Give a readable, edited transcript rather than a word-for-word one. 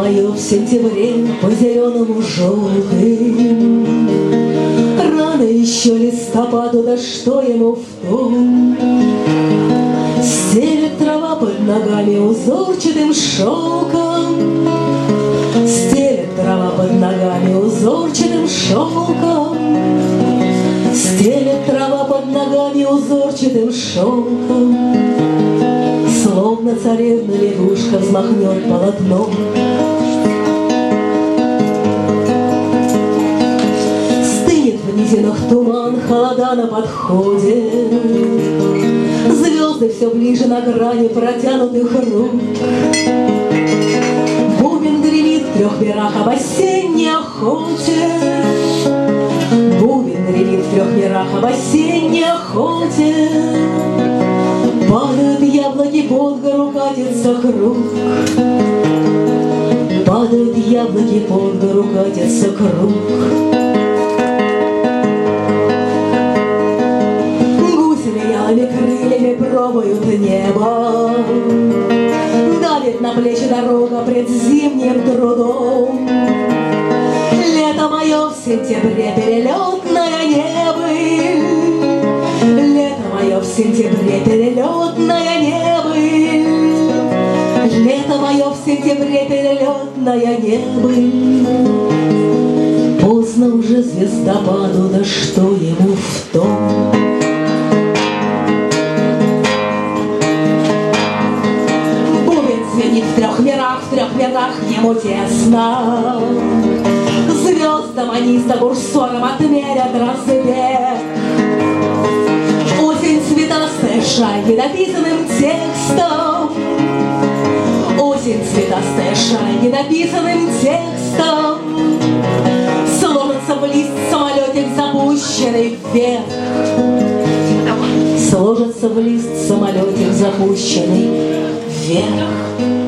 мое в сентябре по-зеленому желтым. Рано еще листопаду, да что ему в том? Стелет трава под ногами узорчатым шелком, стелет трава под ногами узорчатым шелком, стелет трава под ногами узорчатым шелком. Словно царевна лягушка взмахнет полотном. Стынет в низинах туман, холода на подходе, звезды все ближе на грани протянутых рук. Бубен гремит в 3 мирах об осенней охоте, бубен гремит в 3 мирах об осенней охоте. Падают яблоки под гору, катится круг. Падают яблоки под гору, катится круг. Гуси вялыми крыльями пробуют небо, давит на плечи дорога пред зимним трудом. Лето мое в сентябре перелетное небо, лето мое в сентябре перелетная небо, лето мое в сентябре перелетная небо. Поздно уже звездопаду, да что ему в том? Бубен звенит в 3 мирах, в 3 мирах ему тесно. Звездам они с бурсором отмерят рассвет. Осень цветастая шаль недописанным текстом, осень цветастая шаль недописанным текстом. Сложится в лист самолетик, запущенный вверх, сложится в лист самолетик, запущенный вверх.